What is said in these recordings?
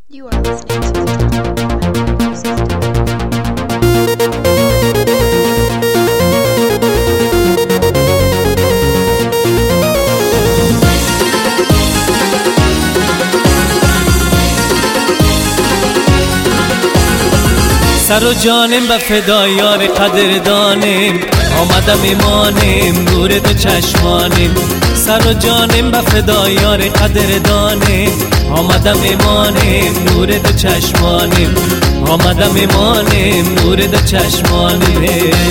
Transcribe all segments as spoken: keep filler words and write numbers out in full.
You are listening to Afghan Music. سر و جانم به فدای یار قدردانم، آمدم ایمانم نور دو چشمانم. سر و جانم به فدای یار قدردانم، آمدم ایمانم نور دو چشمانم. آمدم ایمانم نور دو چشمانم.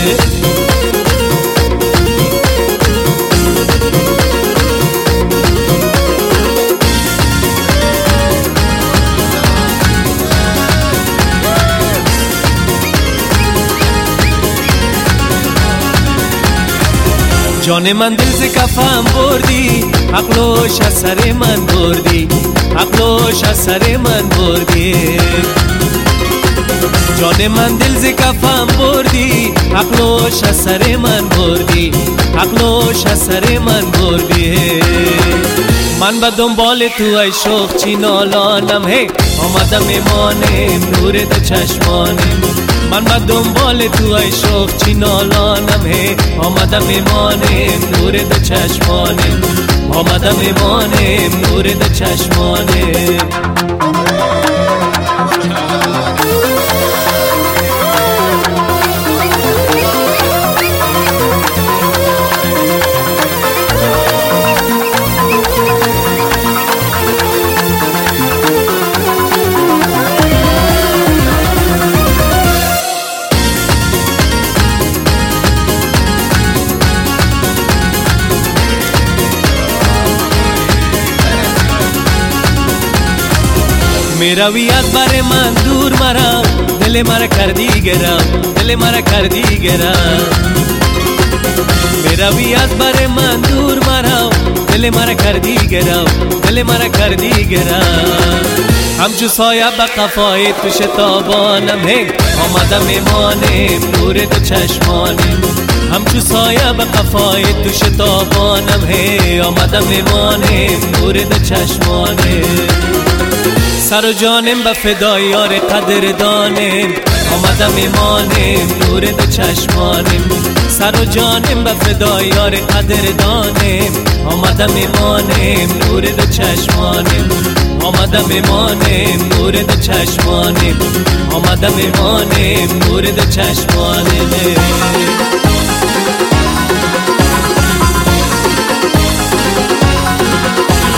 جان من دل ز کفم بردی، عقلش از سر من بردی، عقلش از سر من بردی. جان من دل ز کفم بردی، عقلش از سر من بردی، عقلش از سر من بردی. من به دنبال تو ای شوق چی نالانم، هی آمدم ایمانم نور دو چشمانم. من به دنبال تو ای شوق چی نالانم، هی آمدم ایمانم نور دو چشمانم. آمدم ایمانم نور دو چشمانم. میروی از بر من دور مرا، دل مرا کردی گرم، دل مرا کردی گرم. میروی از بر من دور مرا، دل مرا کردی گرم، دل مرا کردی گرم. همچو سایه به قفای تو شتابانم، هی آمدم ایمانم نور دو چشمانم. همچو سایه به قفای تو شتابانم، هی آمدم ایمانم نور دو چشمانم. سر و جانم به فدای یار قدردانم، آمدم ایمانم نور دو چشمانم. سر و جانم به فدای یار قدردانم، آمدم ایمانم نور دو چشمانم. آمدم ایمانم نور دو چشمانم. آمدم ایمانم نور دو چشمانم.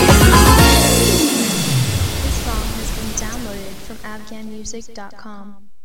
Downloaded from afghan music dot com.